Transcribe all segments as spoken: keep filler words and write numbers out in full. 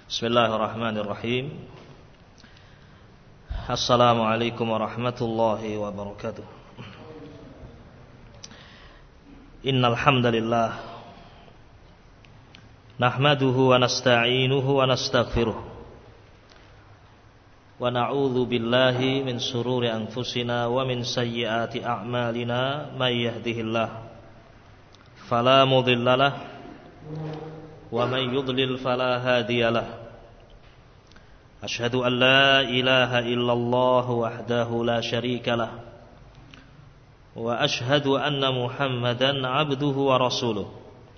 Bismillahirrahmanirrahim. Assalamualaikum warahmatullahi wabarakatuh. Innal hamdalillah nahmaduhu wa nasta'inuhu wa nastaghfiruh wa na'udzu billahi min shururi anfusina wa min sayyiati a'malina may yahdihillah fala mudhillalah wa man yudlil fala hadiyalah. Asyhadu an la ilaha illallah wahdahu la syarikalah wa asyhadu anna Muhammadan abduhu wa rasuluh.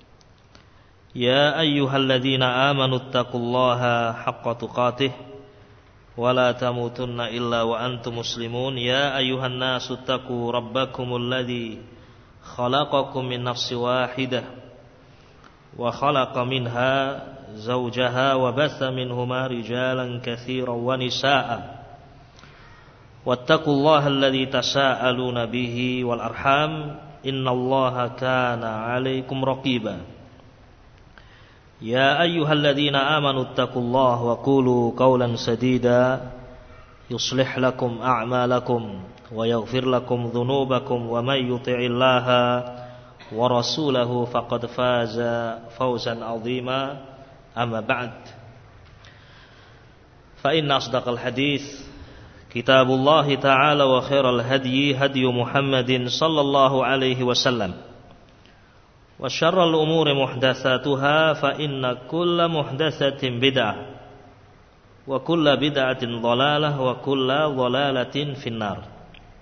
Ya ayyuhalladzina amanu taqullaha haqqa tuqatih wa la tamutunna illa wa antum muslimun. Ya ayyuhan nasu taqu rabbakumul ladzi khalaqakum min nafsin wahidah wa khalaqa minha zawjaha wa batha minhuma rijalan katsiran wa nisaa'a wattaqullaha alladzi tasaaluna bihi wal arham innallaha kana 'alaikum raqiba. Ya ayyuhalladzina amanu taqullaha wa qulu qawlan sadida yuslih lakum a'malakum wa yaghfir lakum dhunubakum wa may yuti'illaha wa rasulahu faqad faza fawzan 'azima. Amma ba'd. Fa inna asdaqal hadits kitabullah ta'ala wa khairal hadyi hadyu Muhammadin sallallahu alaihi wasallam wa syarrul umuri muhdatsatuha fa inna kulla muhdatsatin bid'ah wa kulla bid'atin dhalalah wa kulla dhalalatin finnar.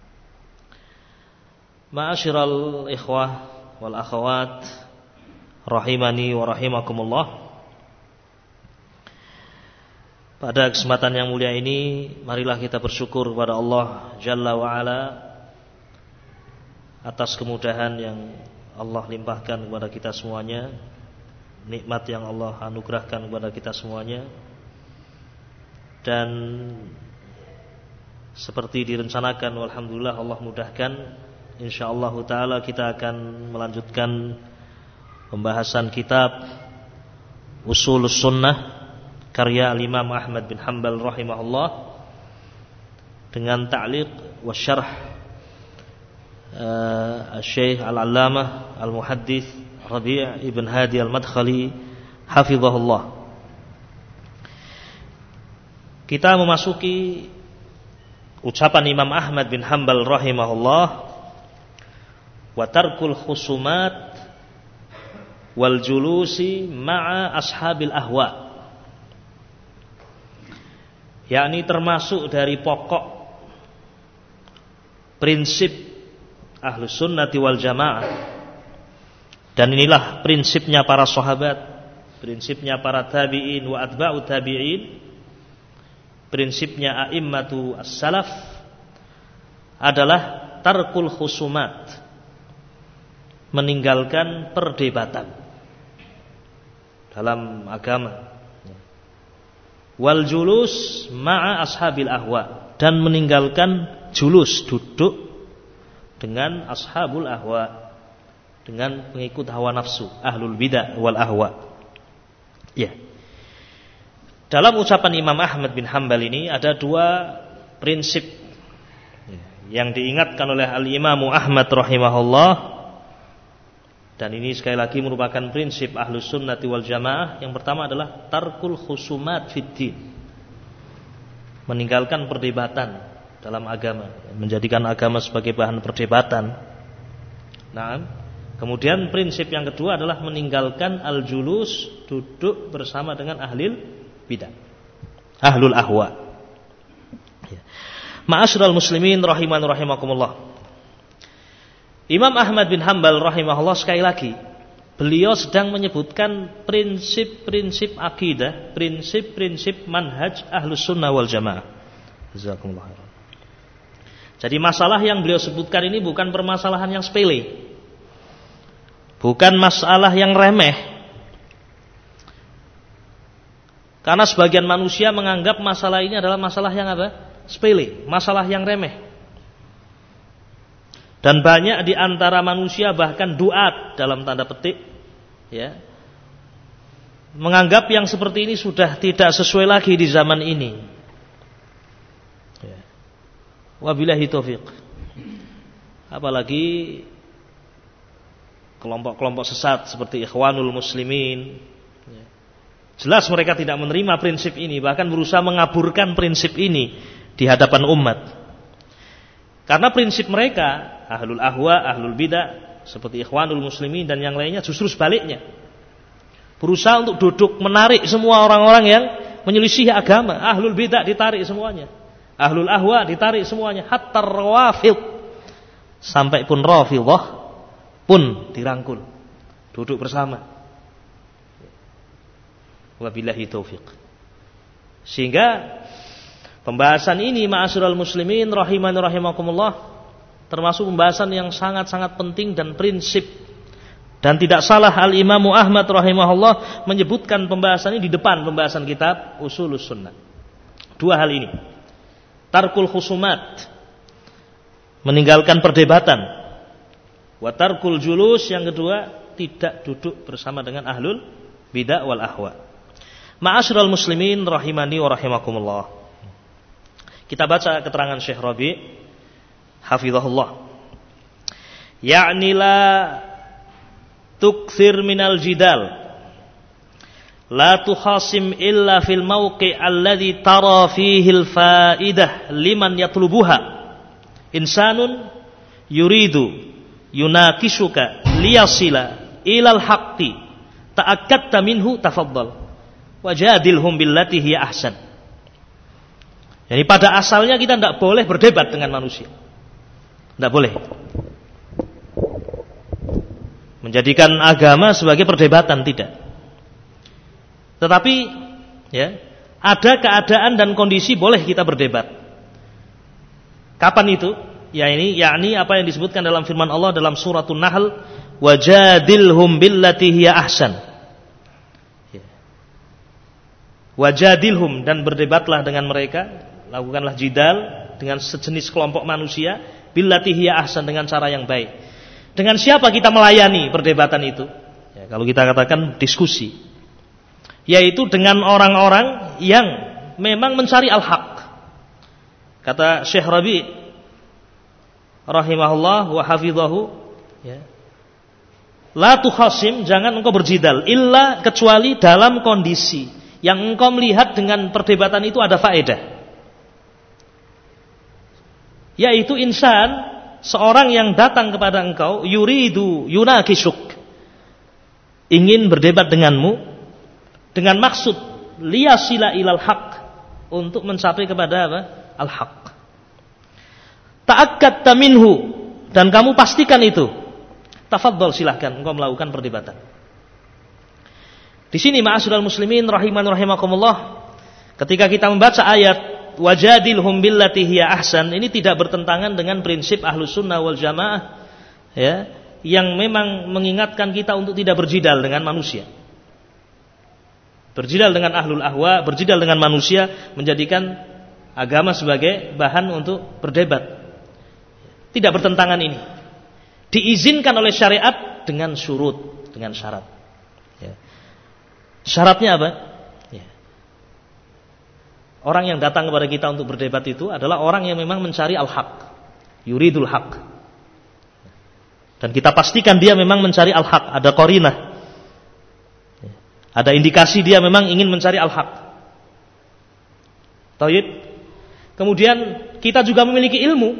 Ma'asyiral ikhwah wal akhawat rahimani wa rahimakumullah. Pada kesempatan yang mulia ini marilah kita bersyukur kepada Allah Jalla wa Ala atas kemudahan yang Allah limpahkan kepada kita semuanya, nikmat yang Allah anugerahkan kepada kita semuanya. Dan seperti direncanakan, alhamdulillah Allah mudahkan, insyaallah taala kita akan melanjutkan pembahasan kitab Ushulus Sunnah karya Imam Ahmad bin Hanbal rahimahullah dengan ta'liq wa syarh uh, Syekh Al-Allamah Al-Muhaddits Rabi' ibn Hadi Al-Madkhali hafizahullah. Kita memasuki ucapan Imam Ahmad bin Hanbal rahimahullah, wa tarkul khusumat wal julusi ma'a ashabil ahwa, yakni termasuk dari pokok prinsip Ahlus Sunnati wal Jamaah, dan inilah prinsipnya para sahabat, prinsipnya para tabi'in wa atba'u tabi'in, prinsipnya a'immatu as-salaf adalah tarkul khusumat, meninggalkan perdebatan dalam agama, wal julus ma'a ashabil ahwa, dan meninggalkan julus, duduk dengan ashabul ahwa, dengan pengikut hawa nafsu, ahlul bidah wal ahwa. Ya. Dalam ucapan Imam Ahmad bin Hanbal ini ada dua prinsip yang diingatkan oleh Al-Imamu Ahmad rahimahullah. Dan ini sekali lagi merupakan prinsip Ahlus Sunnati wal Jamaah. Yang pertama adalah tarkul khusumat fiddin, meninggalkan perdebatan dalam agama, menjadikan agama sebagai bahan perdebatan. Nah, kemudian prinsip yang kedua adalah meninggalkan al-julus, duduk bersama dengan ahlil bidah, ahlul ahwa. Ma'asyiral muslimin rahiman rahimakumullah. Imam Ahmad bin Hanbal rahimahullah, sekali lagi beliau sedang menyebutkan prinsip-prinsip akidah, prinsip-prinsip manhaj Ahlus Sunnah wal Jamaah. Jazakumullah khairan. Jadi masalah yang beliau sebutkan ini bukan permasalahan yang sepele, bukan masalah yang remeh. Karena sebagian manusia menganggap masalah ini adalah masalah yang apa? Sepele, masalah yang remeh. Dan banyak di antara manusia bahkan duat dalam tanda petik, ya, menganggap yang seperti ini sudah tidak sesuai lagi di zaman ini. Ya. Wabillahi taufiq. Apalagi kelompok-kelompok sesat seperti Ikhwanul Muslimin. Ya. Jelas mereka tidak menerima prinsip ini, bahkan berusaha mengaburkan prinsip ini di hadapan umat. Karena prinsip mereka, ahlul ahwa, ahlul bidah, seperti Ikhwanul Muslimin dan yang lainnya justru sebaliknya. Berusaha untuk duduk menarik semua orang-orang yang menyelisih agama. Ahlul bidah ditarik semuanya. Ahlul ahwa ditarik semuanya. Hatta rawafid. Sampai pun Rafidhah pun dirangkul, duduk bersama. Wabillahi taufiq. Sehingga pembahasan ini ma'asyiral muslimin rahimani rahimakumullah termasuk pembahasan yang sangat-sangat penting dan prinsip. Dan tidak salah Al-Imam Ahmad rahimahullah menyebutkan pembahasan ini di depan pembahasan kitab Ushulus Sunnah. Dua hal ini. Tarkul khusumat, meninggalkan perdebatan. Wa tarkul julus, yang kedua, tidak duduk bersama dengan ahlul bidah wal ahwa. Ma'asyiral muslimin rahimani wa rahimakumullah. Kita baca keterangan Syekh Rabi' hafizahullah. Ya'ni la tukthir minal jidal, la tukhasim illa fil mawqi' alladhi tara fihi al-fa'idah liman yatlubuha. Insanun yuridu yunakisuka liyasila ilal haqqi ta'akkadta minhu tafaddal wajadilhum billati hiya ahsan. Jadi pada asalnya kita tidak boleh berdebat dengan manusia, tidak boleh menjadikan agama sebagai perdebatan, tidak. Tetapi ya, ada keadaan dan kondisi boleh kita berdebat. Kapan itu? Ya ini, yakni apa yang disebutkan dalam firman Allah dalam suratun Nahl, wajadilhum billati hiya ahsan. Ya. Wajadilhum, dan berdebatlah dengan mereka, lakukanlah jidal dengan sejenis kelompok manusia, billati hiya ahsan, dengan cara yang baik. Dengan siapa kita melayani perdebatan itu? Ya, kalau kita katakan diskusi, yaitu dengan orang-orang yang memang mencari al-haq. Kata Syekh Rabi' rahimahullah wa hafidhahu, ya, la tukhasim, jangan engkau berjidal illa, kecuali dalam kondisi yang engkau melihat dengan perdebatan itu ada faedah, yaitu insan, seorang yang datang kepada engkau, yuridu yunakisuk, ingin berdebat denganmu dengan maksud liyasila ilal haq, untuk mencapai kepada apa? Al-haq. Ta'akkadta minhu, dan kamu pastikan itu. Tafadhal, silahkan engkau melakukan perdebatan. Di sini ma'asyiral muslimin rahiman rahimakumullah, ketika kita membaca ayat wajadilhum billati hiya ahsan, ini tidak bertentangan dengan prinsip Ahlus Sunnah wal Jamaah, ya, yang memang mengingatkan kita untuk tidak berjidal dengan manusia. Berjidal dengan ahlul ahwa, berjidal dengan manusia, menjadikan agama sebagai bahan untuk berdebat. Tidak bertentangan ini. Diizinkan oleh syariat dengan syurut, dengan syarat. Ya. Syaratnya apa? Ya. Orang yang datang kepada kita untuk berdebat itu adalah orang yang memang mencari al-haq, yuridul haq. Dan kita pastikan dia memang mencari al-haq, ada qarinah. Ya. Ada indikasi dia memang ingin mencari al-haq. Tayyib. Kemudian kita juga memiliki ilmu.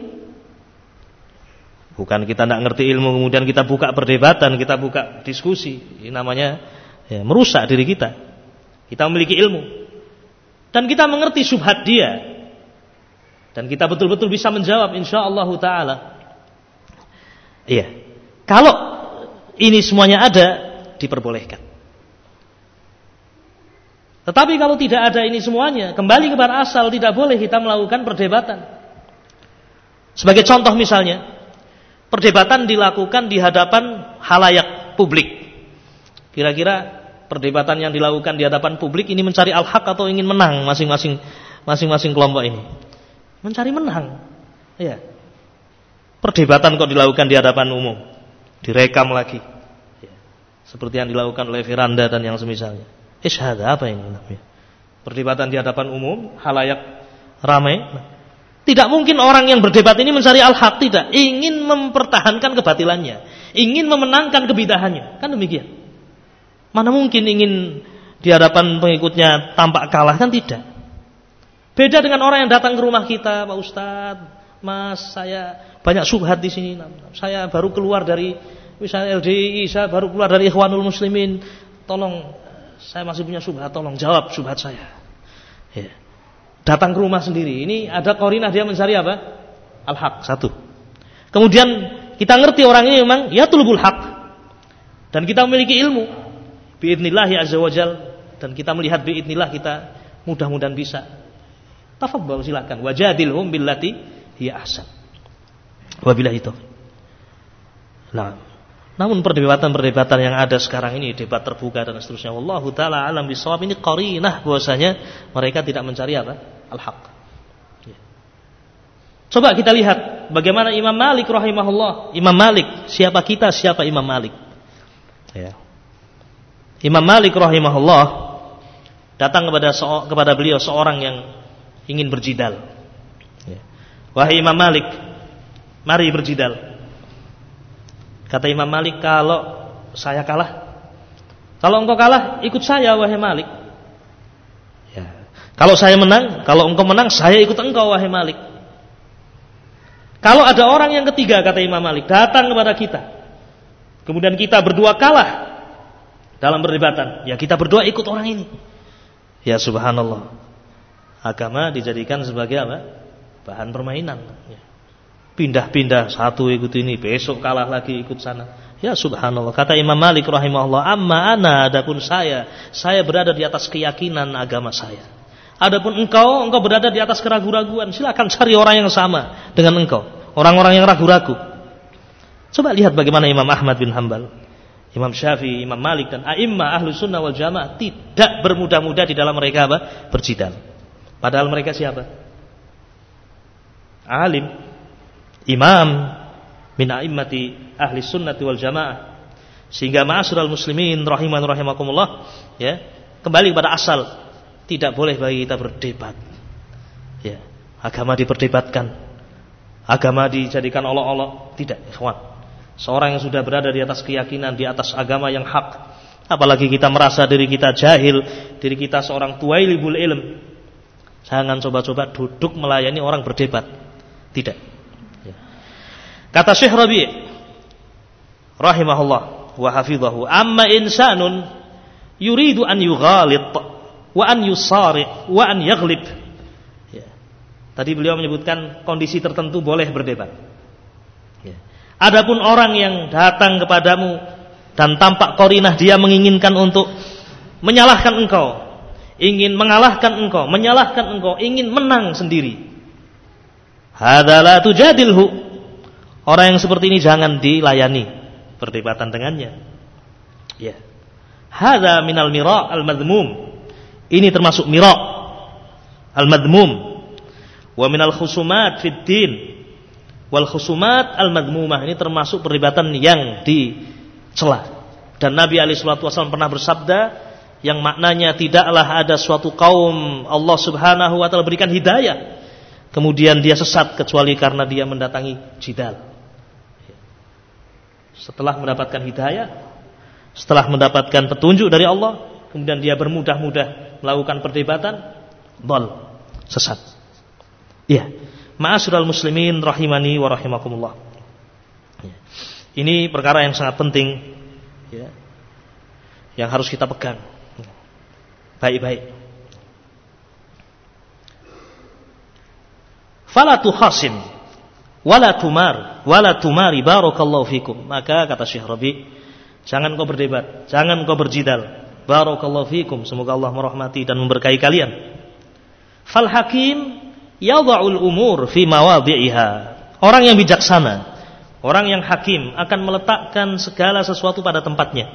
Bukan kita tidak ngerti ilmu kemudian kita buka perdebatan, kita buka diskusi. Ini namanya ya, merusak diri kita. Kita memiliki ilmu. Dan kita mengerti syubhat dia. Dan kita betul-betul bisa menjawab insyaallah ta'ala. Iya. Kalau ini semuanya ada, diperbolehkan. Tetapi kalau tidak ada ini semuanya, kembali kepada asal, tidak boleh kita melakukan perdebatan. Sebagai contoh misalnya, perdebatan dilakukan di hadapan halayak publik. Kira-kira perdebatan yang dilakukan di hadapan publik ini mencari al-haq atau ingin menang masing-masing masing-masing kelompok ini? Mencari menang. Ya. Perdebatan kok dilakukan di hadapan umum, direkam lagi. Ya. Seperti yang dilakukan oleh Firanda dan yang semisalnya. Ish hadza, apa ini namanya? Perdebatan di hadapan umum, halayak ramai. Tidak mungkin orang yang berdebat ini mencari al-haq, tidak. Ingin mempertahankan kebatilannya, ingin memenangkan kebidahannya. Kan demikian. Mana mungkin ingin di hadapan pengikutnya tampak kalah, kan tidak. Beda dengan orang yang datang ke rumah kita, Pak Ustadz, Mas, saya banyak syubhat di sini. Saya baru keluar dari misalnya L D I, saya baru keluar dari Ikhwanul Muslimin. Tolong, saya masih punya syubhat, tolong jawab syubhat saya. Ya. Datang ke rumah sendiri. Ini ada qarinah dia mencari apa? Al-haq, satu. Kemudian kita ngerti orang ini memang ya tulubul haq. Dan kita memiliki ilmu biidznillah azza wajal, dan kita melihat biidznillah kita mudah-mudahan bisa. Tafadhal, silakan. Wajadilhum billati hiya ahsan. Wabillahi taufiq. Nah, namun perdebatan-perdebatan yang ada sekarang ini, debat terbuka dan seterusnya, wallahu taala alam bisawab, ini qarinah bahwasanya mereka tidak mencari apa? Al-haq. Ya. Coba kita lihat bagaimana Imam Malik rahimahullah. Imam Malik, siapa kita, siapa Imam Malik? Ya. Imam Malik rahimahullah datang kepada so- kepada beliau seorang yang ingin berjidal. Ya. Wahai Imam Malik, mari berjidal. Kata Imam Malik, kalau saya kalah, kalau engkau kalah, ikut saya wahai Malik. Ya. Kalau saya menang, kalau engkau menang, saya ikut engkau wahai Malik. Kalau ada orang yang ketiga, kata Imam Malik, datang kepada kita, kemudian kita berdua kalah dalam perdebatan, ya kita berdua ikut orang ini. Ya subhanallah, agama dijadikan sebagai apa? Bahan permainan. Ya. Pindah-pindah, satu ikut ini, besok kalah lagi ikut sana. Ya subhanallah. Kata Imam Malik rahimahullah, amma ana, adapun saya, saya berada di atas keyakinan agama saya. Adapun engkau, engkau berada di atas keraguan-raguan. Silakan cari orang yang sama dengan engkau, orang-orang yang ragu-ragu. Coba lihat bagaimana Imam Ahmad bin Hanbal, Imam Syafi'i, Imam Malik dan a'immah ahlu sunnah wal jamaah tidak bermudah-mudah di dalam mereka apa? Berjidal. Padahal mereka siapa? Alim, imam min a'immati ahli sunnati wal jamaah. Sehingga ma'asyiral muslimin rahiman rahimakumullah, ya, kembali kepada asal, tidak boleh bagi kita berdebat. Ya, agama diperdebatkan, agama dijadikan olok-olok, tidak, ikhwan. Seorang yang sudah berada di atas keyakinan, di atas agama yang hak, apalagi kita merasa diri kita jahil, diri kita seorang tuwailibul ilm, jangan coba-coba duduk melayani orang berdebat. Tidak. Kata Syekh Rabi' rahimahullah wa hafidhahu, amma insanun yuridu an yughalit wa an yusari' wa an yaghlib. Ya. Tadi beliau menyebutkan kondisi tertentu boleh berdebat. Ya. Adapun orang yang datang kepadamu dan tampak qarinah dia menginginkan untuk menyalahkan engkau, ingin mengalahkan engkau, menyalahkan engkau, ingin menang sendiri. Hadza la tujadilhu. Orang yang seperti ini jangan dilayani perdebatan dengannya. Ya. Hadza minal mira' al-madhmum. Ini termasuk mira' al-madhmum. Wa minal khusumat fid din. Wal khusumat al-madhmumah, ini termasuk perdebatan yang dicela. Dan Nabi alaihi salatu wasallam pernah bersabda yang maknanya tidaklah ada suatu kaum Allah Subhanahu wa taala berikan hidayah kemudian dia sesat kecuali karena dia mendatangi jidal. Setelah mendapatkan hidayah, setelah mendapatkan petunjuk dari Allah, kemudian dia bermudah-mudah melakukan perdebatan, dhal, sesat. Iya. Ma'asyiral muslimin rahimani wa rahimakumullah. Ya. Ini perkara yang sangat penting, ya, yang harus kita pegang baik-baik. Fala tuhasim wala tumar wala tumari barakallahu fikum. Maka kata Syekh Rabi', jangan kau berdebat, jangan kau berjidal, barakallahu fikum, semoga Allah merahmati dan memberkahi kalian. Fal hakim yadha'ul umur fi mawadhi'iha. Orang yang bijaksana, orang yang hakim akan meletakkan segala sesuatu pada tempatnya.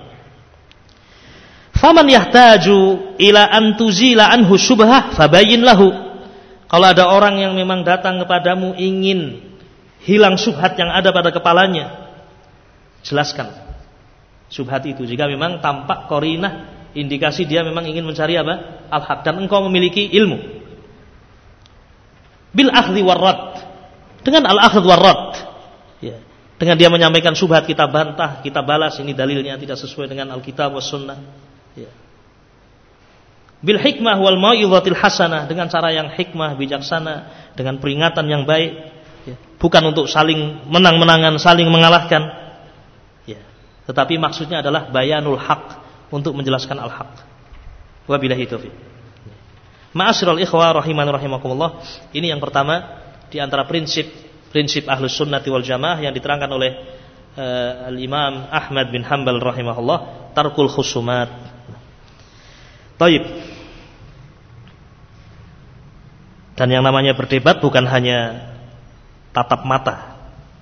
Faman yahtaju ila an tuzila anhu syubhah fabayyin lahu. Kalau ada orang yang memang datang kepadamu ingin hilang syubhat yang ada pada kepalanya, jelaskan syubhat itu. Jika memang tampak qarinah indikasi dia memang ingin mencari apa? Al-haq, dan engkau memiliki ilmu. Bil akhdhi warrad, dengan al-akhdh warrad, ya. Dengan dia menyampaikan syubhat, kita bantah, kita balas, ini dalilnya tidak sesuai dengan Alkitab was sunnah, ya. Bil hikmah wal mau'izatil hasanah, dengan cara yang hikmah, bijaksana, dengan peringatan yang baik, ya. Bukan untuk saling menang-menangan, saling mengalahkan, ya. Tetapi maksudnya adalah bayanul haq, untuk menjelaskan al-haq. Wabillahi taufiq. Ma'asyiral ikhwah rahimani rahimakumullah, ini yang pertama di antara prinsip prinsip Ahlus Sunnati wal Jamaah yang diterangkan oleh uh, Al-Imam Ahmad bin Hanbal rahimahullah, tarkul khusumat. Taib. Dan yang namanya berdebat bukan hanya tatap mata.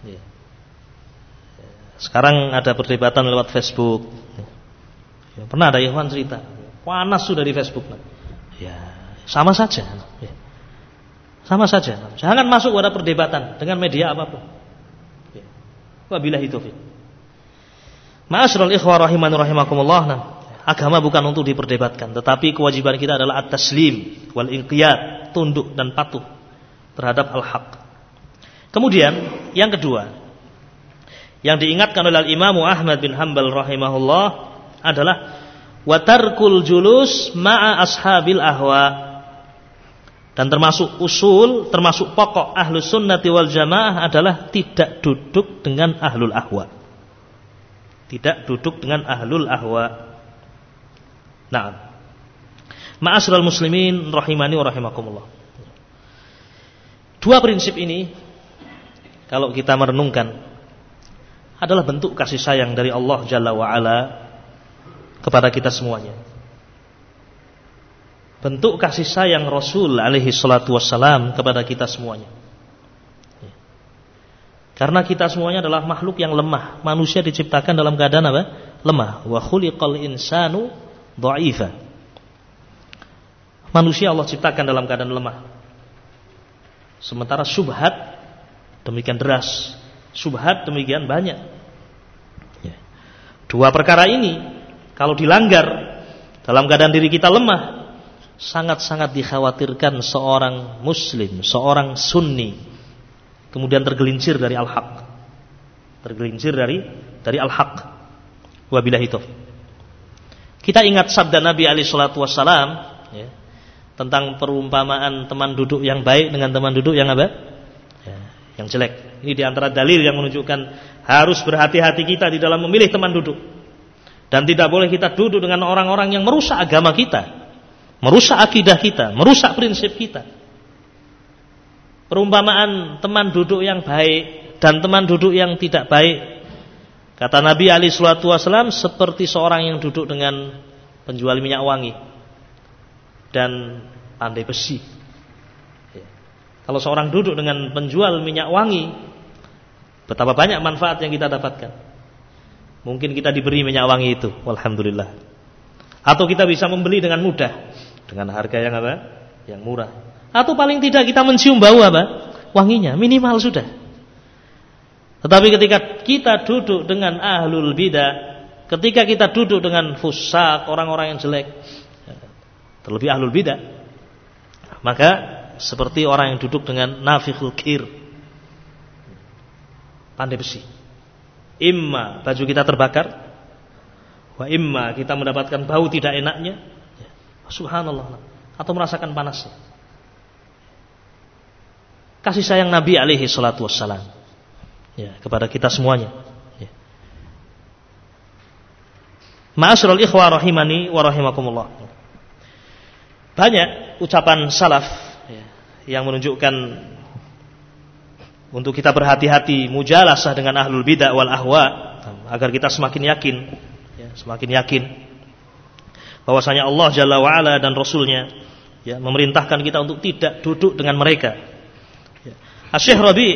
Sekarang ada perdebatan lewat Facebook. Ya, pernah ada ikhwan cerita, panas sudah di Facebook. Ya, sama saja. Ya. Sama saja. Jangan masuk pada perdebatan dengan media apapun. Ya. Wabillahi taufiq. Ma'asyiral ikhwah rahimani rahimakumullah. Nah, agama bukan untuk diperdebatkan, tetapi kewajiban kita adalah at-taslim wal inqiyad, tunduk dan patuh terhadap al-haq. Kemudian yang kedua yang diingatkan oleh Imam Ahmad bin Hanbal rahimahullah adalah watarkul julus ma'a ashabil ahwa. Dan termasuk usul, termasuk pokok Ahlus Sunnati wal Jamaah adalah tidak duduk dengan ahlul ahwa. Tidak duduk dengan ahlul ahwa. Naam. Ma'asyiral muslimin rahimani wa rahimakumullah. Dua prinsip ini kalau kita merenungkan adalah bentuk kasih sayang dari Allah Jalla wa Ala kepada kita semuanya. Bentuk kasih sayang Rasul alaihi salatu wassalam kepada kita semuanya. Karena kita semuanya adalah makhluk yang lemah. Manusia diciptakan dalam keadaan apa? Lemah. Wa khuliqal insanu dha'ifa. Manusia Allah ciptakan dalam keadaan lemah. Sementara syubhat demikian deras, syubhat demikian banyak. Dua perkara ini kalau dilanggar dalam keadaan diri kita lemah, sangat-sangat dikhawatirkan seorang muslim, seorang sunni kemudian tergelincir dari al-haq. Tergelincir dari dari al-haq. Wabillahi taufiq. Kita ingat sabda Nabi alaihi salatu wassalam, ya, tentang perumpamaan teman duduk yang baik dengan teman duduk yang apa? Ya, yang jelek. Ini diantara dalil yang menunjukkan harus berhati-hati kita di dalam memilih teman duduk. Dan tidak boleh kita duduk dengan orang-orang yang merusak agama kita, merusak akidah kita, merusak prinsip kita. Perumpamaan teman duduk yang baik dan teman duduk yang tidak baik, kata Nabi alaihi salatu wasallam, seperti seorang yang duduk dengan penjual minyak wangi dan pandai besi. Kalau seorang duduk dengan penjual minyak wangi, betapa banyak manfaat yang kita dapatkan. Mungkin kita diberi minyak wangi itu, walhamdulillah. Atau kita bisa membeli dengan mudah, dengan harga yang apa? Yang murah. Atau paling tidak kita mencium bau apa? Wanginya, minimal sudah. Tetapi ketika kita duduk dengan ahlul bidah, ketika kita duduk dengan fusak, orang-orang yang jelek, terlebih ahlul bidah, maka seperti orang yang duduk dengan nafikhul kir, pandai besi. Imma baju kita terbakar, wa imma kita mendapatkan bau tidak enaknya, subhanallah, atau merasakan panasnya. Kasih sayang Nabi alaihi salatu wassalam, ya, kepada kita semuanya, ya. Ma'asyiral ikhwah rahimani wa rahimakumullah. Banyak ucapan salaf, ya, yang menunjukkan untuk kita berhati-hati mujalasah dengan ahlul bidah wal ahwa, agar kita semakin yakin, ya, semakin yakin bahwasanya Allah Jalla wa Ala dan Rasulnya, ya, memerintahkan kita untuk tidak duduk dengan mereka. Ya. Asy-Syaikh Rabi'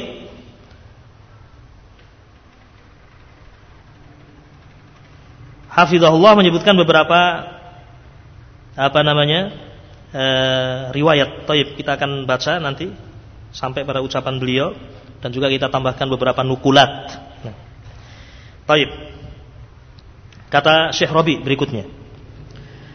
hafizahullah menyebutkan beberapa apa namanya e, riwayat. Taib, kita akan baca nanti sampai pada ucapan beliau dan juga kita tambahkan beberapa nukulat. Nah. Taib. Kata Syekh Rabi' berikutnya,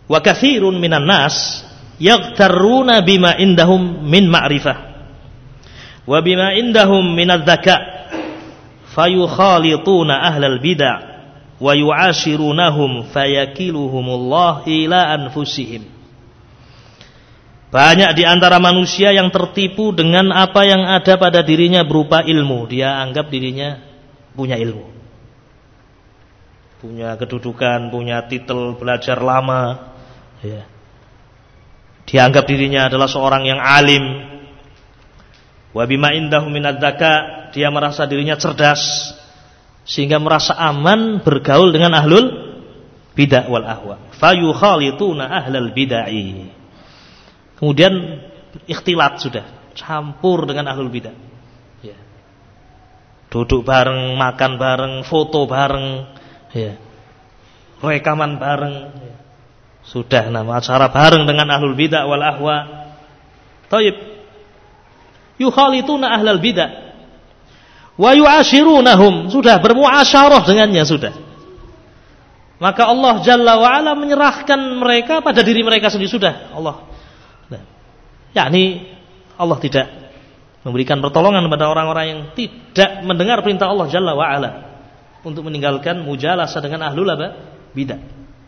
Wa katsirun minan nas yaghtarruna bima indahum min ma'rifah wa bima indahum min adz-dzaka fayukhalituna ahlal bid'ah wa yu'ashirunahum fayakiluhumullah ila anfusihim. Banyak di antara manusia yang tertipu dengan apa yang ada pada dirinya berupa ilmu. Dia anggap dirinya punya ilmu, punya kedudukan, punya titel belajar lama, ya. Dia anggap dirinya adalah seorang yang alim. Wa bima indahum minadz-dzaka, dia merasa dirinya cerdas sehingga merasa aman bergaul dengan ahlul bid'ah wal ahwa. Fayukhalituna ahlal bid'ah. Kemudian ikhtilat sudah, campur dengan ahlul bid'ah. Ya. Duduk bareng, makan bareng, foto bareng, ya. Rekaman bareng, ya. Sudah nama acara bareng dengan ahlul bid'ah wal ahwa. Thayyib. Yukhalituna ahlal bid'ah wa yu'ashirunahum, sudah bermuasyarah dengannya sudah. Maka Allah Jalla wa Ala menyerahkan mereka pada diri mereka sendiri sudah. Allah. Nah, yakni Allah tidak memberikan pertolongan kepada orang-orang yang tidak mendengar perintah Allah Jalla wa Ala untuk meninggalkan mujalasah dengan ahlul bid'ah.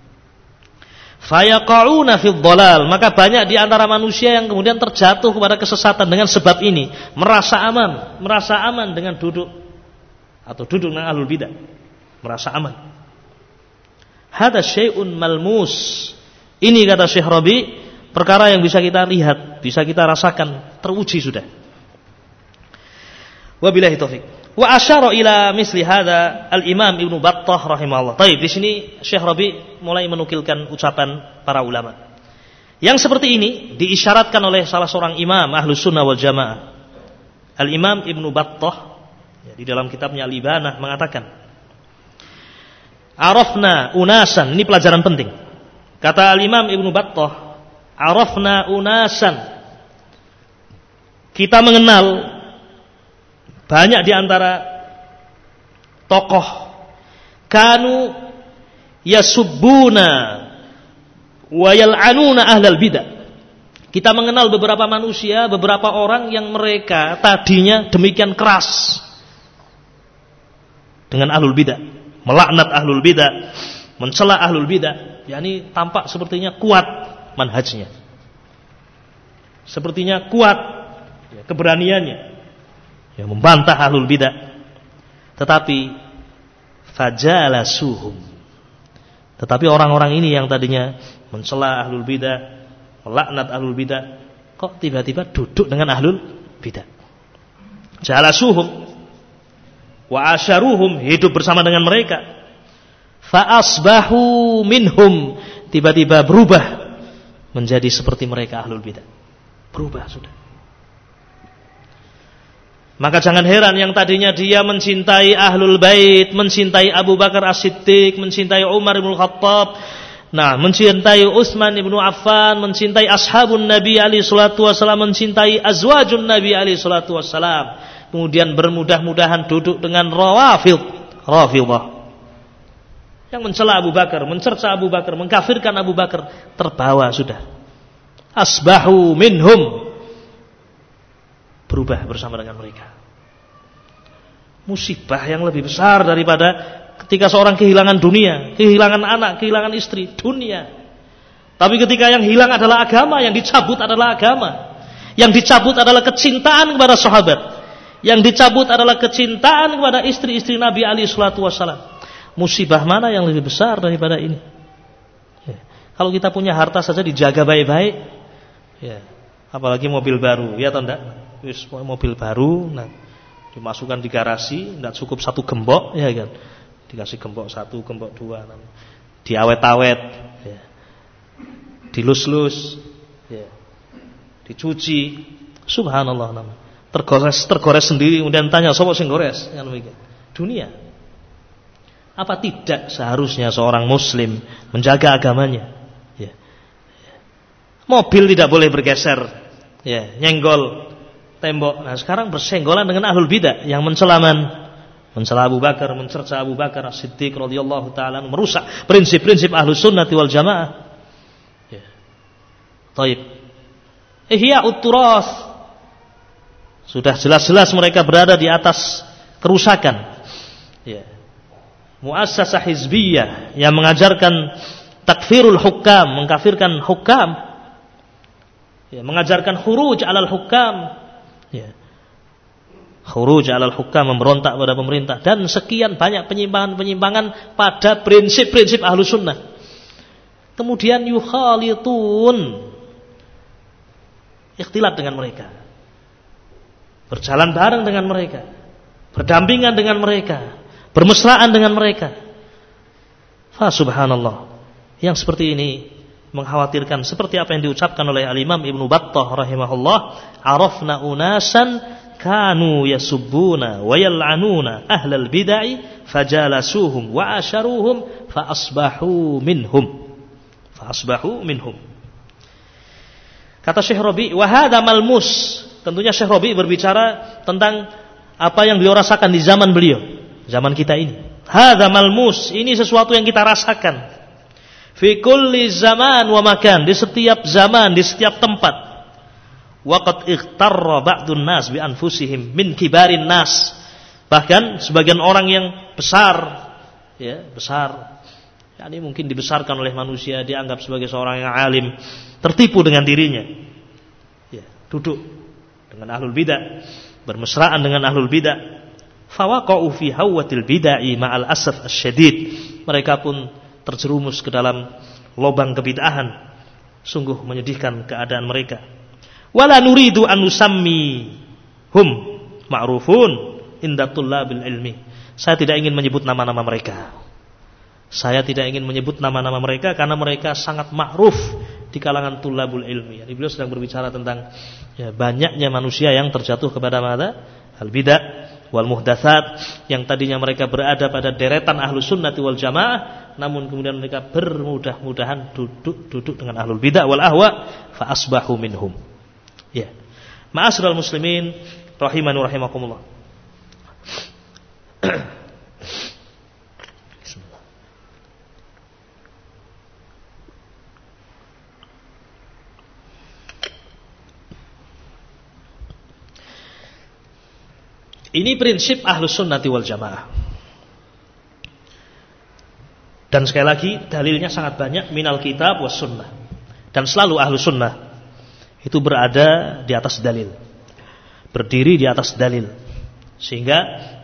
Fayaqauna fid dhalal, maka banyak di antara manusia yang kemudian terjatuh kepada kesesatan dengan sebab ini, merasa aman, merasa aman dengan duduk atau duduk dengan ahlul bidah, merasa aman. Hada syai'un malmus. Ini kata Syekh Rabi, perkara yang bisa kita lihat, bisa kita rasakan, teruji sudah. Wabillahi taufik. Wa asyara ila misli hadza al-Imam Ibnu Battah rahimahullah. Baik, di sini Syekh Rabi mulai menukilkan ucapan para ulama. Yang seperti ini diisyaratkan oleh salah seorang imam Ahlus Sunnah wal Jamaah. Al-Imam Ibnu Battah ya, di dalam kitabnya Al-Ibanah mengatakan, "Arafna unasan", ini pelajaran penting. Kata Al-Imam Ibnu Battah, "Arafna unasan", kita mengenal banyak di antara tokoh kanu yasubbuna wa yal'anuna ahlal bidah. Kita mengenal beberapa manusia, beberapa orang yang mereka tadinya demikian keras dengan ahlul bidah, melaknat ahlul bidah, mencela ahlul bidah, yakni tampak sepertinya kuat manhajnya, sepertinya kuat ya, keberaniannya yang membantah ahlul bidah. Tetapi fajalasuhum, tetapi orang-orang ini yang tadinya mencela ahlul bidah, melaknat ahlul bidah, kok tiba-tiba duduk dengan ahlul bidah. Jalasuhum wa asyaruhum, hidup bersama dengan mereka. Fa asbahu minhum, tiba-tiba berubah menjadi seperti mereka ahlul bidah. Berubah sudah. Maka jangan heran yang tadinya dia mencintai ahlul bait, mencintai Abu Bakar As-Siddiq, mencintai Umar bin Khattab, nah, mencintai Utsman bin Affan, mencintai ashabun Nabi alaihi salatu wasallam, mencintai azwajun Nabi alaihi salatu wasallam, kemudian bermudah-mudahan duduk dengan rawafid, Rafidhah, yang mencela Abu Bakar, mencerca Abu Bakar, mengkafirkan Abu Bakar, terbawa sudah. Asbahu minhum, berubah bersama dengan mereka. Musibah yang lebih besar daripada ketika seorang kehilangan dunia, kehilangan anak, kehilangan istri, dunia. Tapi ketika yang hilang adalah agama, yang dicabut adalah agama, yang dicabut adalah kecintaan kepada sahabat, yang dicabut adalah kecintaan kepada istri-istri Nabi alaihi salatu wasallam. Musibah mana yang lebih besar daripada ini? Ya. Kalau kita punya harta saja dijaga baik-baik, ya, apalagi mobil baru, ya atau enggak? Wis mobil baru, nah, dimasukkan di garasi, tidak cukup satu gembok, ya kan? Dikasih gembok satu, gembok dua, nah, diawet-awet, ya, dilus-lus, ya, dicuci, subhanallah, nah, tergores, tergores sendiri, kemudian tanya, sopo sing gores? Kan begitu. Dunia. Apa tidak seharusnya seorang Muslim menjaga agamanya? Ya. Mobil tidak boleh bergeser, ya, nyenggol tembok. Nah, sekarang bersenggolan dengan ahlul bidah yang mencelaman, mencela Abu Bakar, mencerca Abu Bakar As-Siddiq radhiyallahu taala, merusak prinsip-prinsip Ahlus Sunnah wal Jamaah. Taib. Ihya'ut Turath. Sudah jelas-jelas mereka berada di atas kerusakan. Ya. Muassasah hizbiyah yang mengajarkan takfirul hukam, mengkafirkan hukam. Ya, mengajarkan khuruj 'alal hukam. Ya. Khuruj 'alal hukam, memberontak pada pemerintah, dan sekian banyak penyimpangan-penyimpangan pada prinsip-prinsip Ahlus Sunnah. Kemudian yukhalitun, ikhtilat dengan mereka, berjalan bareng dengan mereka, berdampingan dengan mereka, bermesraan dengan mereka. Fa subhanallah, yang seperti ini mengkhawatirkan, seperti apa yang diucapkan oleh Al-Imam Ibnu Battah rahimahullah, arafna unasan kanu yasubbuna wa yal'anuna ahlal bid'ah fajalasuhum wa asharuhum fa asbahu minhum fa asbahu minhum. Kata Syekh Rabi', wa hadha malmus. Tentunya Syekh Rabi' berbicara tentang apa yang beliau rasakan di zaman beliau, zaman kita ini. Hadha malmus, ini sesuatu yang kita rasakan. Fi kulli zaman wa makan, di setiap zaman, di setiap tempat. Waqad ikhtarra ba'dun nas bi anfusihim min kibarin nas. Bahkan sebagian orang yang besar, ya, besar, yakni mungkin dibesarkan oleh manusia, dianggap sebagai seorang yang alim, tertipu dengan dirinya. Ya, duduk dengan ahlul bidah, bermesraan dengan ahlul bidah. Fawaqa'u fi hawatil bid'ah ma'al asaf asyadid. Mereka pun terjerumus ke dalam lubang kebid'ahan. Sungguh menyedihkan keadaan mereka. Wala nuridu an nusammi hum ma'rufun inda tullabil ilmi. Saya tidak ingin menyebut nama-nama mereka. Saya tidak ingin menyebut nama-nama mereka karena mereka sangat ma'ruf di kalangan tullabul ilmi. Jadi beliau sedang berbicara tentang ya, banyaknya manusia yang terjatuh kepada mana? Al-bidah wal muhdatsat, yang tadinya mereka berada pada deretan Ahlus Sunnah wal Jamaah, namun kemudian mereka bermudah-mudahan duduk-duduk dengan ahlul bidah wal ahwa fa asbahu minhum. Ya. Ma'asyiral muslimin rahimani wa rahimakumullah. Bismillah. Ini prinsip Ahlus Sunnah wal Jamaah. Dan sekali lagi dalilnya sangat banyak, minal kitab was sunnah. Dan selalu Ahlus Sunnah itu berada di atas dalil, berdiri di atas dalil, sehingga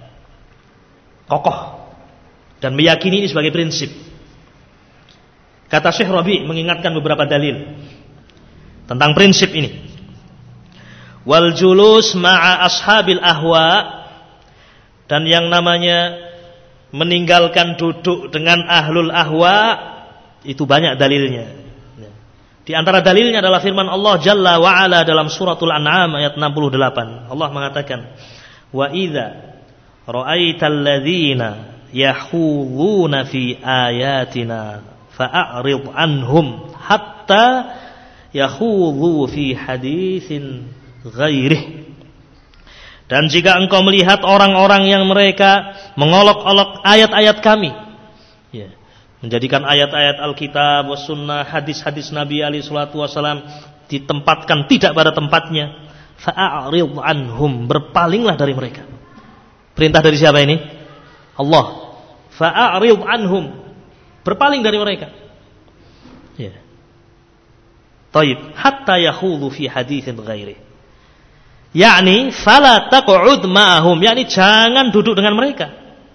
kokoh dan meyakini ini sebagai prinsip. Kata Syekh Rabi' mengingatkan beberapa dalil tentang prinsip ini. Wal julus ma'a ashabil ahwa, dan yang namanya meninggalkan duduk dengan ahlul ahwa itu banyak dalilnya. Di antara dalilnya adalah firman Allah Jalla wa Ala dalam suratul An'am ayat enam puluh delapan. Allah mengatakan, "Wa idza ra'aital ladzina yahuduna fi ayatina fa'rid anhum hatta yahudu fi haditsin ghairih." Dan jika engkau melihat orang-orang yang mereka mengolok-olok ayat-ayat kami, ya, menjadikan ayat-ayat Alkitab was sunnah, hadis-hadis Nabi alaihi salatu wasallam ditempatkan tidak pada tempatnya, fa'arid anhum, berpalinglah dari mereka. Perintah dari siapa ini? Allah. Fa'arid anhum, berpaling dari mereka. Ya. Taib, hatta yakhudhu fi haditsin ghairi. Yakni fala taq'ud ma'ahum, yakni jangan duduk dengan mereka.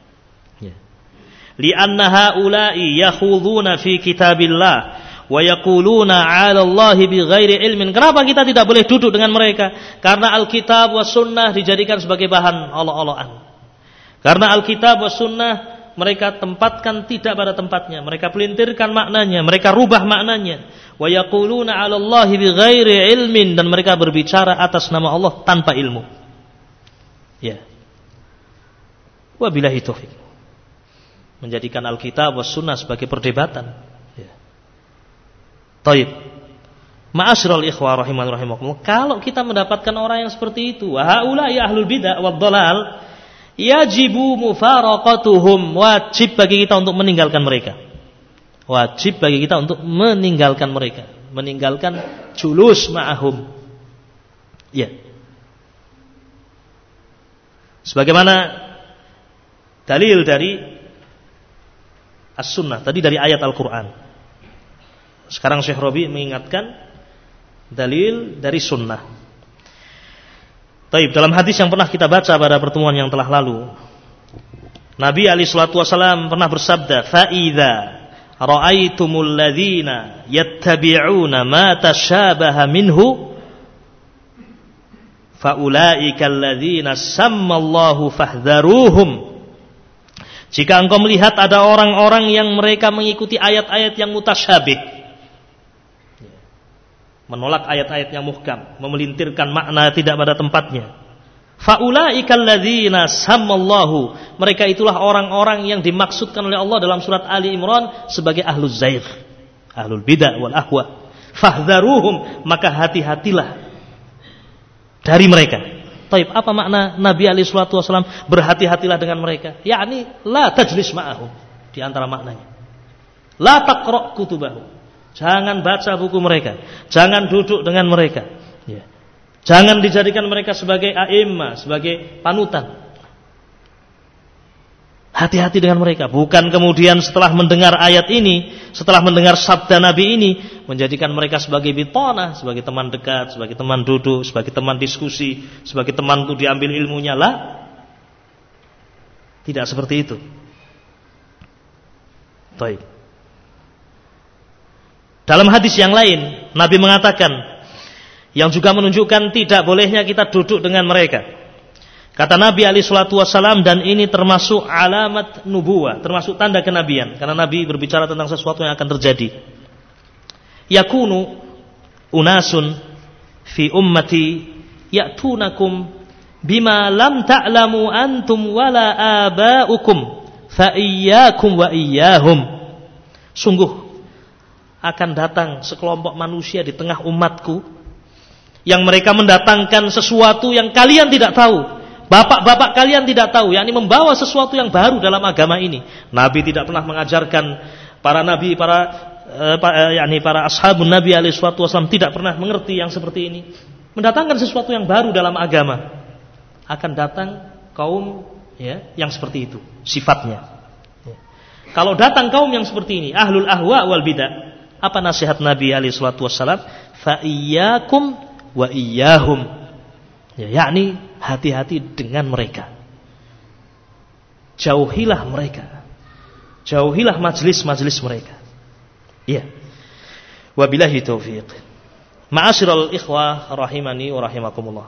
Lianna haula'i yakhuduna fi kitabillah wa yaquluna 'ala Allahi bighairi ilmin. Kenapa kita tidak boleh duduk dengan mereka? Karena Alkitab was sunnah dijadikan sebagai bahan olok-olokan. Karena Alkitab was sunnah mereka tempatkan tidak pada tempatnya, mereka pelintirkan maknanya, mereka rubah maknanya. Wa yaquluna 'ala Allahi bighairi ilmin, dan mereka berbicara atas nama Allah tanpa ilmu. Ya. Wabillahi taufik. Menjadikan Alkitab was sunnah sebagai perdebatan. Ya. Taib. Ma'asyiral ikhwah rahimani rahimakumullah, kalau kita mendapatkan orang yang seperti itu, wa haula'i ahlul bidah wad dhalal, yajibu mufaraqatuhum, wajib bagi kita untuk meninggalkan mereka. Wajib bagi kita untuk meninggalkan mereka. meninggalkan julus ma'ahum. Ya. Sebagaimana dalil dari as-sunnah, tadi dari ayat Al-Quran. Sekarang Syekh Rabi mengingatkan dalil dari sunnah. Taib, dalam hadis yang pernah kita baca pada pertemuan yang telah lalu, Nabi alaihi salatu wasallam pernah bersabda, "Fa'idza ra'aitumul ladzina yattabi'una ma tashabaha minhu faulaika alladzina sammallahu fahdharuhum." Jika engkau melihat ada orang-orang yang mereka mengikuti ayat-ayat yang mutasyabih, menolak ayat-ayat yang muhkam, memelintirkan makna tidak pada tempatnya, faulaika alladzina sammallahu, mereka itulah orang-orang yang dimaksudkan oleh Allah dalam surat Ali Imran sebagai ahluz zaigh, ahlul bidah wal ahwa. Fahdharuhum, maka hati-hatilah dari mereka. Taib, apa makna Nabi alaihi salatu wasallam berhati-hatilah dengan mereka? Yakni la tajlis ma'ahum, di antara maknanya. La taqra' kutubahum, jangan baca buku mereka, jangan duduk dengan mereka. Ya. Jangan dijadikan mereka sebagai a'imah, sebagai panutan. Hati-hati dengan mereka. Bukan kemudian setelah mendengar ayat ini, setelah mendengar sabda Nabi ini, menjadikan mereka sebagai bitonah, sebagai teman dekat, sebagai teman duduk, sebagai teman diskusi, sebagai teman untuk diambil ilmunya. Lah, tidak seperti itu. Baik. Dalam hadis yang lain, Nabi mengatakan, yang juga menunjukkan tidak bolehnya kita duduk dengan mereka. Kata Nabi alaihi salatu wasallam, dan ini termasuk alamat nubuwah, termasuk tanda kenabian, karena Nabi berbicara tentang sesuatu yang akan terjadi. Yakunu unasun fi ummati ya'tunakum bima lam ta'lamu antum wala aba'ukum fa iyyakum wa iyyahum. Sungguh akan datang sekelompok manusia di tengah umatku yang mereka mendatangkan sesuatu yang kalian tidak tahu, bapak-bapak kalian tidak tahu, yakni membawa sesuatu yang baru dalam agama ini. Nabi tidak pernah mengajarkan, para nabi, para eh, yakni para ashabun Nabi alaihi wasallam tidak pernah mengerti yang seperti ini. Mendatangkan sesuatu yang baru dalam agama. Akan datang kaum ya yang seperti itu sifatnya. Ya. Kalau datang kaum yang seperti ini, ahlul ahwa wal bidah, apa nasihat Nabi alaihi wasallam? Fa iyyakum wa iyyahum. Ya, yakni hati-hati dengan mereka. Jauhilah mereka. Jauhilah majlis-majlis mereka. Ya. Wabillahi taufiq. Ma'asyiral ikhwah rahimani wa rahimakumullah.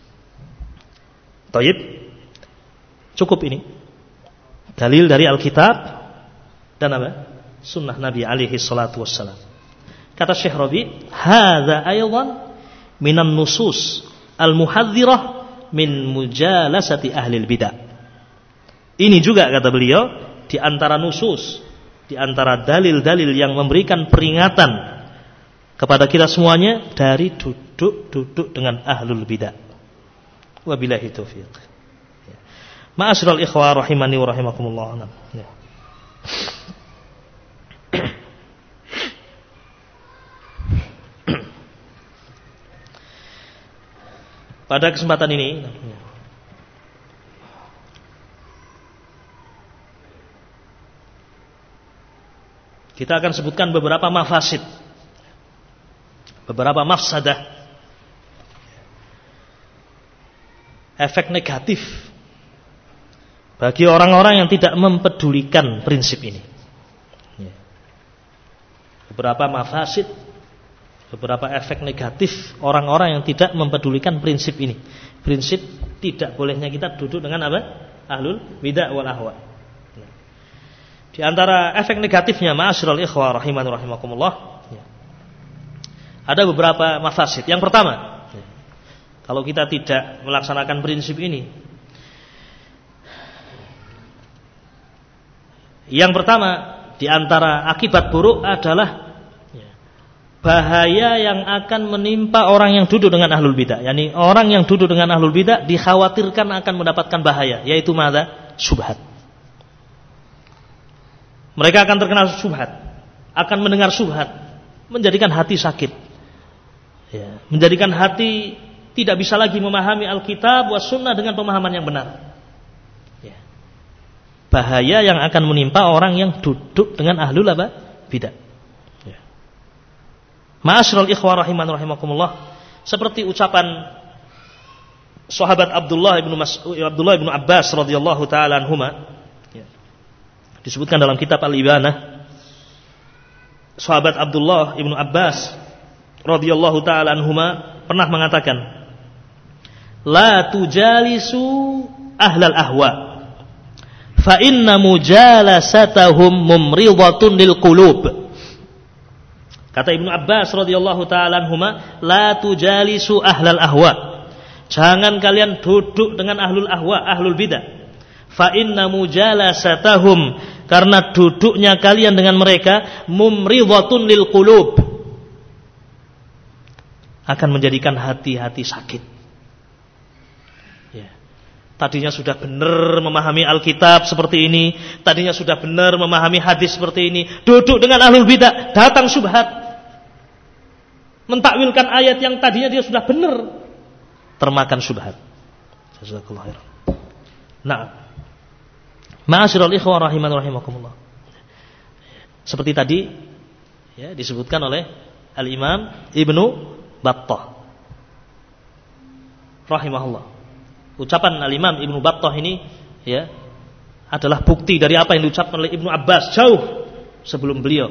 Baik. Cukup ini. Dalil dari Alkitab dan apa? Sunnah Nabi alaihi salatu wassalam. Kata Syekh Rabi, hadza aydan minan nusus al-muhadzirah min mujalasati ahlil bidah. Ini juga kata beliau di antara nusus, di antara dalil-dalil yang memberikan peringatan kepada kita semuanya dari duduk-duduk dengan ahlul bidah. Wabillahi taufiq. Ma'asyiral ikhwah rahimani wa rahimakumullah. Ya. Pada kesempatan ini kita akan sebutkan beberapa mafasid, beberapa mafsadah, efek negatif bagi orang-orang yang tidak mempedulikan prinsip ini. Beberapa mafasid, beberapa efek negatif orang-orang yang tidak mempedulikan prinsip ini. Prinsip tidak bolehnya kita duduk dengan apa? Ahlul bidah wal ahwa. Di antara efek negatifnya, ma'asyiral ikhwah rahimani rahimakumullah, ada beberapa mafasid. Yang pertama, kalau kita tidak melaksanakan prinsip ini, yang pertama di antara akibat buruk adalah bahaya yang akan menimpa orang yang duduk dengan ahlul bidah. Yani orang yang duduk dengan ahlul bidah dikhawatirkan akan mendapatkan bahaya, yaitu madza? Syubhat. Mereka akan terkena syubhat, akan mendengar syubhat, menjadikan hati sakit. Ya, menjadikan hati tidak bisa lagi memahami Alkitab was sunnah dengan pemahaman yang benar. Ya. Bahaya yang akan menimpa orang yang duduk dengan ahlul apa? Bidah. Ya. Ma'asyiral ikhwah rahiman rahimakumullah, seperti ucapan sahabat Abdullah ibnu Mas'ud, Abdullah ibnu Abbas radhiyallahu taala anhuma, ya. Disebutkan dalam kitab Al-Ibanah, sahabat Abdullah ibnu Abbas radhiyallahu taala anhuma pernah mengatakan, la tujalisu ahlal ahwa fa inna mujalasatahum mumridatun lil qulub. Kata Ibnu Abbas radhiyallahu taala anhuma, la tujalisu ahlal ahwa, jangan kalian duduk dengan ahlul ahwa, ahlul bidah. Fa inna mujalasatahum, karena duduknya kalian dengan mereka mumridatun lil qulub, akan menjadikan hati-hati sakit. Ya. Tadinya sudah benar memahami Alkitab seperti ini, tadinya sudah benar memahami hadis seperti ini, duduk dengan ahlul bidah, datang syubhat, mentakwilkan ayat yang tadinya dia sudah benar, termakan syubhat. Jazakallahu khairan. Nah, ma'asyiral ikhwah rahiman rahimakumullah. Seperti tadi ya, disebutkan oleh Al-Imam Ibnu Battah rahimahullah. Ucapan Al-Imam Ibnu Battah ini ya adalah bukti dari apa yang diucapkan oleh Ibnu Abbas jauh sebelum beliau.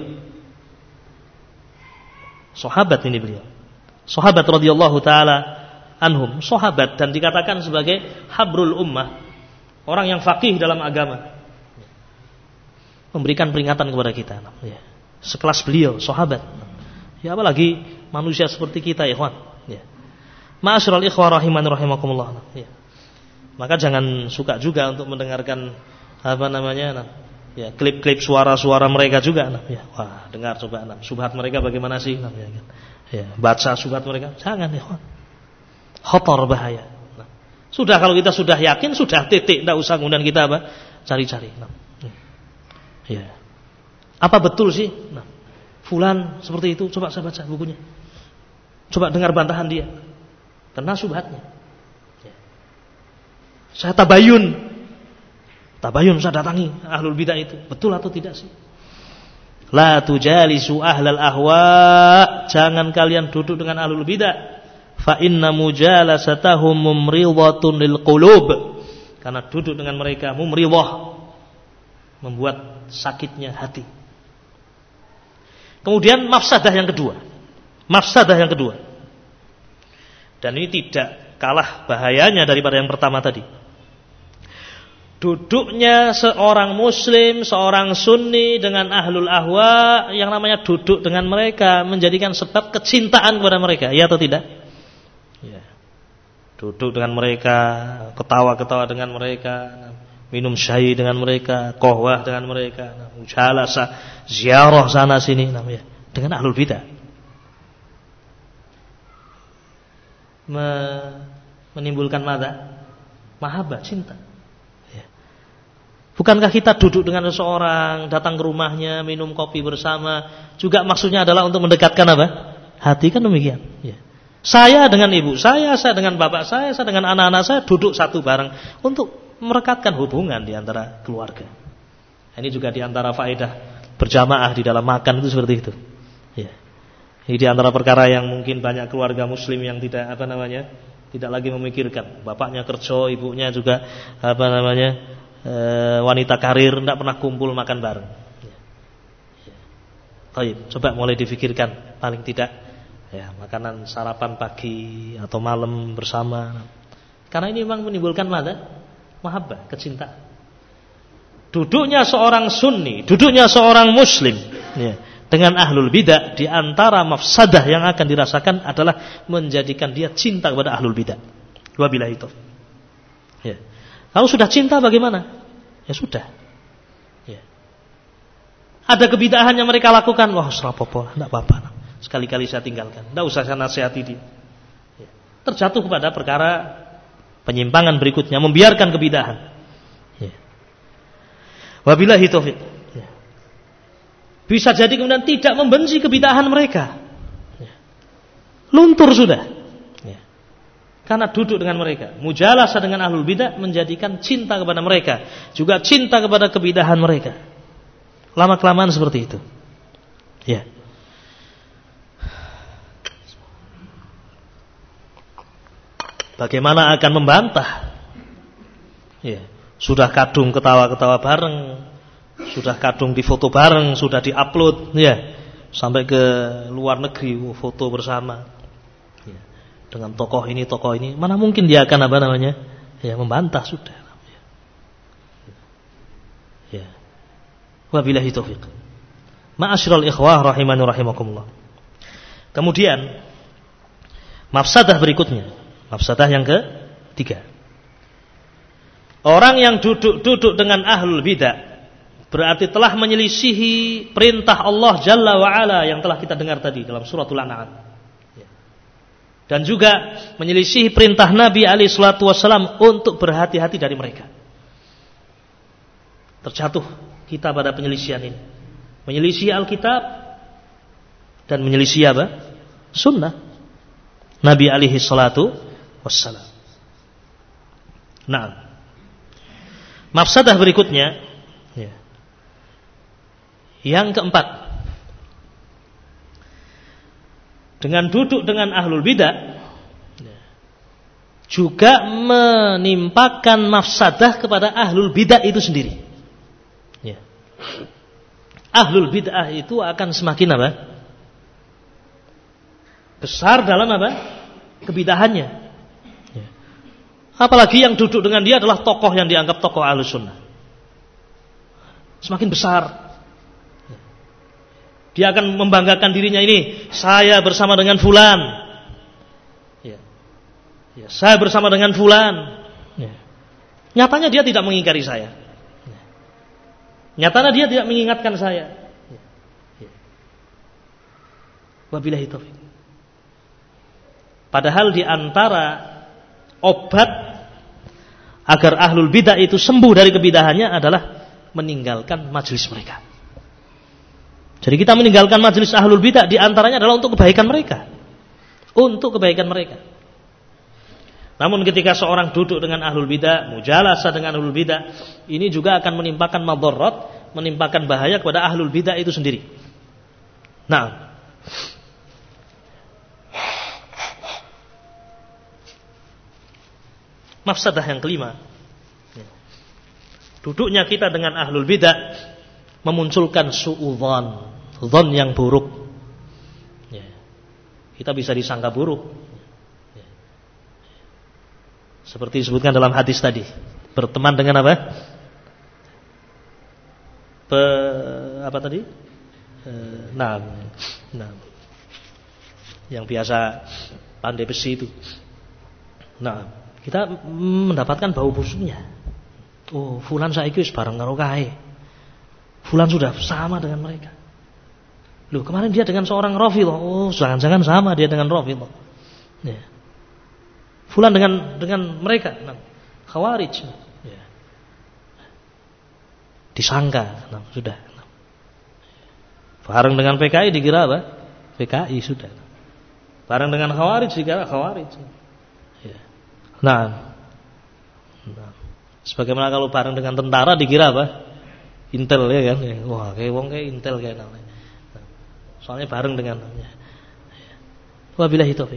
Sahabat ini beliau. Sahabat radhiyallahu taala anhum, sahabat, dan dikatakan sebagai habrul ummah, orang yang faqih dalam agama. Memberikan peringatan kepada kita ya. Sekelas beliau, sahabat. Ya apalagi manusia seperti kita, ya ikhwan. Ya. Ma'asyiral ikhwah rahiman rahimakumullah. Ya. Maka jangan suka juga untuk mendengarkan apa namanya, nah, ya klip-klip suara-suara mereka juga. Nah, ya. Wah, dengar coba, nah, subhat mereka bagaimana sih? Nah, ya, ya. Baca subhat mereka, jangan, ya ikhwan. Khatar, bahaya. Nah, sudah kalau kita sudah yakin, sudah titik, tidak usah kemudian kita apa? Cari-cari. Nah, ya. Apa betul sih? Nah, fulan seperti itu, coba saya baca bukunya. Coba dengar bantahan dia. Kena subhatnya. Ya. Saya tabayun. Tabayun saya datangi ahlul bidah itu. Betul atau tidak sih? La tujalisu ahlal ahwa, jangan kalian duduk dengan ahlul bidah. Fa inna mujalasatahum mumridatun lil qulub, karena duduk dengan mereka mumridah, membuat sakitnya hati. Kemudian mafsadah yang kedua. Mafsadah yang kedua. Dan ini tidak kalah bahayanya daripada yang pertama tadi. Duduknya seorang muslim, seorang sunni dengan ahlul ahwa, yang namanya duduk dengan mereka menjadikan sebab kecintaan kepada mereka, ya atau tidak? Ya. Duduk dengan mereka, ketawa-ketawa dengan mereka, minum syai dengan mereka, qahwah dengan mereka, mujalasah, ziarah sana sini, namanya dengan ahlul bidah. Menimbulkan mada? Mahabbah, cinta. Ya. Bukankah kita duduk dengan seseorang, datang ke rumahnya, minum kopi bersama, juga maksudnya adalah untuk mendekatkan apa? Hati, kan demikian. Ya. Saya dengan ibu saya, saya dengan bapak saya, saya dengan anak-anak saya duduk satu bareng untuk merekatkan hubungan di antara keluarga. Ini juga di antara faedah berjamaah di dalam makan itu seperti itu. Ya. Ini di antara perkara yang mungkin banyak keluarga muslim yang tidak apa namanya, tidak lagi memikirkan. Bapaknya kerja, ibunya juga apa namanya, e, wanita karir, tidak pernah kumpul makan bareng. Ya. Ya. Baik, coba mulai difikirkan paling tidak. Ya, makanan sarapan pagi atau malam bersama. Karena ini memang menimbulkan mana? Mahabbah, kecintaan. Duduknya seorang sunni, duduknya seorang muslim ya, dengan ahlul bidah, di antara mafsadah yang akan dirasakan adalah menjadikan dia cinta kepada ahlul bidah. Wabillahi taufiq. Ya. Kalau sudah cinta bagaimana? Ya sudah. Ya. Ada kebidahan yang mereka lakukan, wah serapopo, tidak apa-apa. Sekali-kali saya tinggalkan, tidak usah saya nasihati dia. Ya. Terjatuh kepada perkara penyimpangan berikutnya, membiarkan kebidahan. Ya. Wabillahi taufiq. Ya. Bisa jadi kemudian tidak membenci kebidahan mereka. Luntur sudah. Karena duduk dengan mereka. Mujalasah dengan ahlul bidah menjadikan cinta kepada mereka. Juga cinta kepada kebidahan mereka. Lama-kelamaan seperti itu. Ya. Bagaimana akan membantah? Ya. Sudah kadung ketawa-ketawa bareng. Sudah kadung difoto bareng, sudah diupload, ya, sampai ke luar negeri, foto bersama, ya, dengan tokoh ini, tokoh ini, mana mungkin dia akan apa namanya, ya, membantah sudah, ya. Wabillahi taufiq. Ma'asyiral ikhwah rahimani rahimakumullah. Kemudian mafsadah berikutnya, mafsadah yang ketiga. Orang yang duduk-duduk dengan ahlul bidah berarti telah menyelisihi perintah Allah Jalla wa'ala yang telah kita dengar tadi dalam suratul An'am. Dan juga menyelisihi perintah Nabi alaihi salatu wassalam untuk berhati-hati dari mereka. Terjatuh kita pada penyelisihan ini. Menyelisihi Alkitab dan menyelisihi apa? Sunnah Nabi alaihi salatu wassalam. Nah, mafsadah berikutnya, ya. Yang keempat, dengan duduk dengan ahlul bidah juga menimpakan mafsadah kepada ahlul bidah itu sendiri. Ya. Ahlul bidah itu akan semakin apa? Besar dalam apa? Kebidahannya. Ya. Apalagi yang duduk dengan dia adalah tokoh yang dianggap tokoh ahlus sunnah. Semakin besar. Dia akan membanggakan dirinya ini. Saya bersama dengan fulan. Ya. Ya, saya bersama dengan fulan. Ya. Nyatanya dia tidak mengingkari saya. Ya. Nyatanya dia tidak mengingatkan saya. Ya. Ya. Wabillahi taufiq. Padahal di antara obat agar ahlul bidah itu sembuh dari kebidahannya adalah meninggalkan majelis mereka. Jadi kita meninggalkan majelis ahlul bidah di antaranya adalah untuk kebaikan mereka. Untuk kebaikan mereka. Namun ketika seorang duduk dengan ahlul bidah, mujalasah dengan ahlul bidah, ini juga akan menimpakan madharat, menimpakan bahaya kepada ahlul bidah itu sendiri. Nah, mafsadah yang kelima, duduknya kita dengan ahlul bidah memunculkan su'udzon, dzon yang buruk. Ya. Kita bisa disangka buruk. Ya. Seperti disebutkan dalam hadis tadi, berteman dengan apa? Pe, apa tadi? E, nah, nah, yang biasa pandai besi itu. Nah, kita mendapatkan bau busuknya. Oh, fulan saiki wis bareng karo kae. Fulan sudah sama dengan mereka. Loh, kemarin dia dengan seorang Rafidhah. Oh, jangan-jangan sama dia dengan Rafidhah. Ya. Fulan dengan dengan mereka, nah, Khawarij. Ya. Disangka, nah, sudah. Nah. Bareng dengan P K I dikira apa? P K I sudah. Bareng dengan Khawarij dikira Khawarij. Ya. Nah. Nah. Sebagaimana kalau bareng dengan tentara dikira apa? Intel ya kan, wah kayak wong kayak Intel kayak namanya. Nah, soalnya bareng dengan namanya. Wabillahi taufik.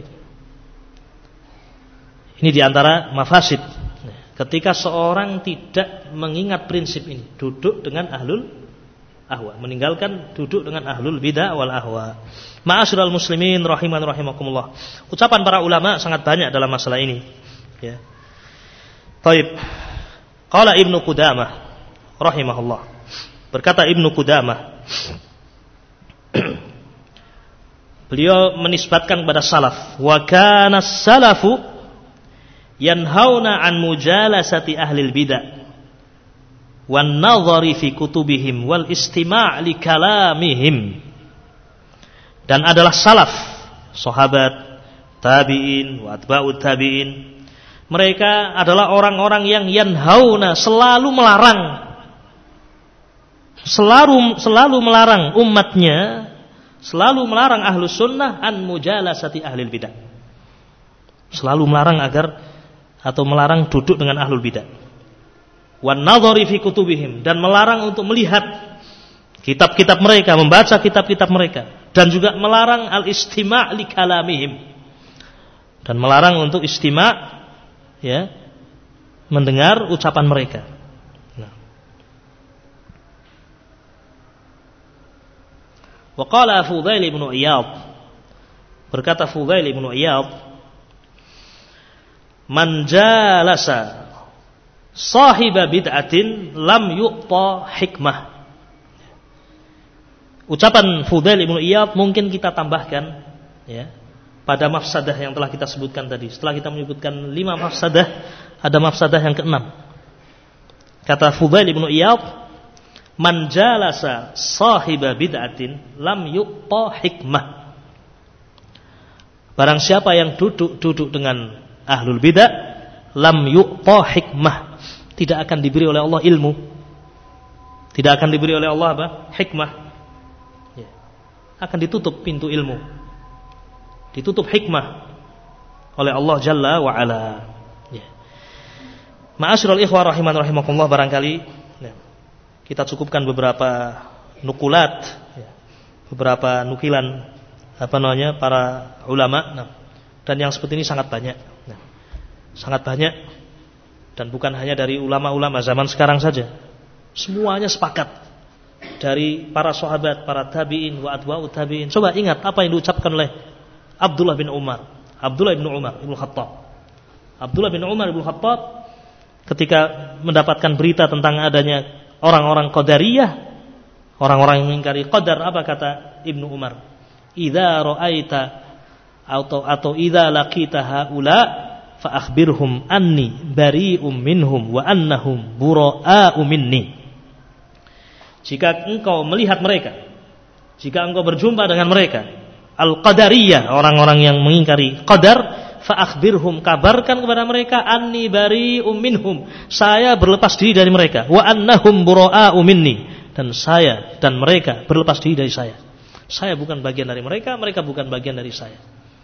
Ini diantara mafasid. Ketika seorang tidak mengingat prinsip ini, duduk dengan ahlul ahwa, meninggalkan duduk dengan ahlul bidah wal ahwa. Ma'asyiral muslimin rahiman rahimakumullah. Ucapan para ulama sangat banyak dalam masalah ini. Ya. Baik. Qala Ibnu Qudamah rahimahullah. Berkata Ibnu Qudamah, beliau menisbatkan kepada salaf, wa kana salafu yanhauna an mujalasati ahlil bidah wan nadhari fi kutubihim wal istima' li kalamihim. Dan adalah salaf, sahabat, tabi'in, wa atba'ut tabi'in, mereka adalah orang-orang yang yanhauna, selalu melarang selalu selalu melarang umatnya, selalu melarang ahlus sunnah an mujalasati ahlil bidah. Selalu melarang agar atau melarang duduk dengan ahlul bidah. Wan nadhari fi kutubihim, dan melarang untuk melihat kitab-kitab mereka, membaca kitab-kitab mereka, dan juga melarang al-istima' li kalamihim, dan melarang untuk istima', ya, mendengar ucapan mereka. Nah. Wa qala Fudail bin Iyad, berkata Fudail bin Iyad, man jalasa sahiba bid'atin lam yu'ta hikmah. Ucapan Fudail bin Iyad mungkin kita tambahkan, ya, pada mafsadah yang telah kita sebutkan tadi. Setelah kita menyebutkan lima mafsadah, ada mafsadah yang keenam. Kata Fudail bin Iyad, man jalasa sahiba bid'atin lam yu'ta hikmah. Barang siapa yang duduk-duduk dengan ahlul bid'ah, lam yu'ta hikmah, tidak akan diberi oleh Allah ilmu, tidak akan diberi oleh Allah apa? Hikmah. Ya. Akan ditutup pintu ilmu, ditutup hikmah oleh Allah Jalla wa Ala. Ya. Ma'asyiral ikhwah rahiman rahimakumullah, barangkali ya, kita cukupkan beberapa nukulat, ya, beberapa nukilan apa namanya para ulama. Nah, dan yang seperti ini sangat banyak, nah, sangat banyak, dan bukan hanya dari ulama-ulama zaman sekarang saja. Semuanya sepakat, dari para sahabat, para tabi'in wa atba'ut tabi'in. Coba ingat apa yang diucapkan oleh Abdullah bin Umar, Abdullah bin Umar Ibnu Khattab. Abdullah bin Umar Ibnu Khattab ketika mendapatkan berita tentang adanya orang-orang Qadariyah, orang-orang yang mengingkari qadar, apa kata Ibnu Umar? Idza ra'aita atau atau idza laqita haula fa akhbirhum anni bari'um minhum wa annahum bura'u minni. Jika engkau melihat mereka, jika engkau berjumpa dengan mereka, al-qadariyah, orang-orang yang mengingkari qadar, fa akhbirhum, kabarkan kepada mereka, anni bari'um minhum, saya berlepas diri dari mereka, wa annahum bura'u minni, dan saya dan mereka berlepas diri dari saya. Saya bukan bagian dari mereka, mereka bukan bagian dari saya.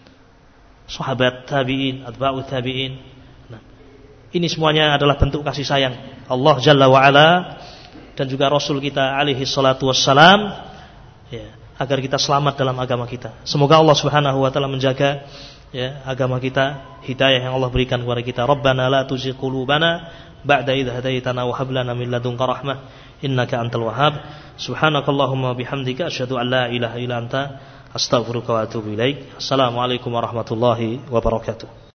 Sahabat tabi'in, atba'ut tabi'in. Nah, ini semuanya adalah bentuk kasih sayang Allah Jalla wa Ala dan juga Rasul kita alaihi salatu wassalam, ya, agar kita selamat dalam agama kita. Semoga Allah Subhanahu wa taala menjaga, ya, agama kita, hidayah yang Allah berikan kepada kita. Rabbana la tuzigh qulubana ba'da idh hadaitana wa hab lana min ladunka rahmah innaka antal wahhab. Subhanakallahumma bihamdika asyhadu an la ilaha illa anta astaghfiruka wa atubu ilaik. Assalamualaikum warahmatullahi wabarakatuh.